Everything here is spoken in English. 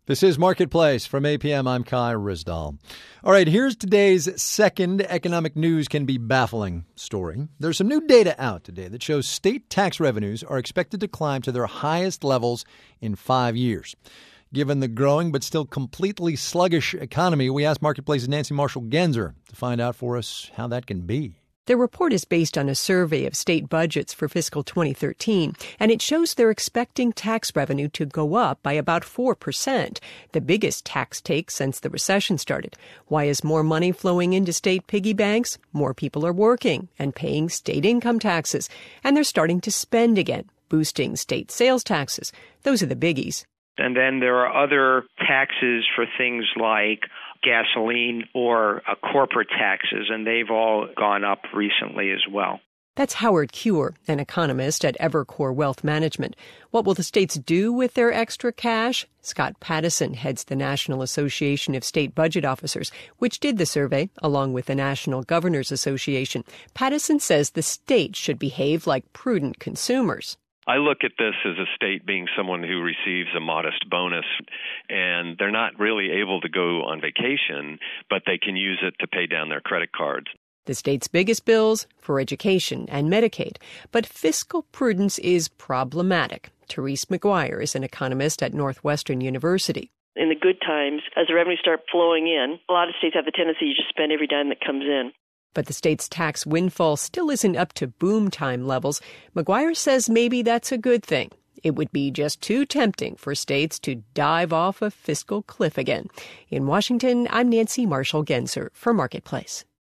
This is Marketplace. From APM, I'm Kai Ryssdal. All right, here's today's second economic news can be baffling story. There's some new data out today that shows state tax revenues are expected to climb to their highest levels in 5 years. Given the growing but still completely sluggish economy, we asked Marketplace's Nancy Marshall-Genzer to find out for us how that can be. The report is based on a survey of state budgets for fiscal 2013, and it shows they're expecting tax revenue to go up by about 4%, the biggest tax take since the recession started. Why is more money flowing into state piggy banks? More people are working and paying state income taxes, and they're starting to spend again, boosting state sales taxes. Those are the biggies. And then there are other taxes for things like gasoline or corporate taxes, and they've all gone up recently as well. That's Howard Kuehr, an economist at Evercore Wealth Management. What will the states do with their extra cash? Scott Pattison heads the National Association of State Budget Officers, which did the survey along with the National Governors Association. Pattison says the states should behave like prudent consumers. I look at this as a state being someone who receives a modest bonus, and they're not really able to go on vacation, but they can use it to pay down their credit cards. The state's biggest bills for education and Medicaid. But fiscal prudence is problematic. Therese McGuire is an economist at Northwestern University. In the good times, as the revenues start flowing in, a lot of states have the tendency to just spend every dime that comes in. But the state's tax windfall still isn't up to boom time levels. McGuire says maybe that's a good thing. It would be just too tempting for states to dive off a fiscal cliff again. In Washington, I'm Nancy Marshall-Genzer for Marketplace.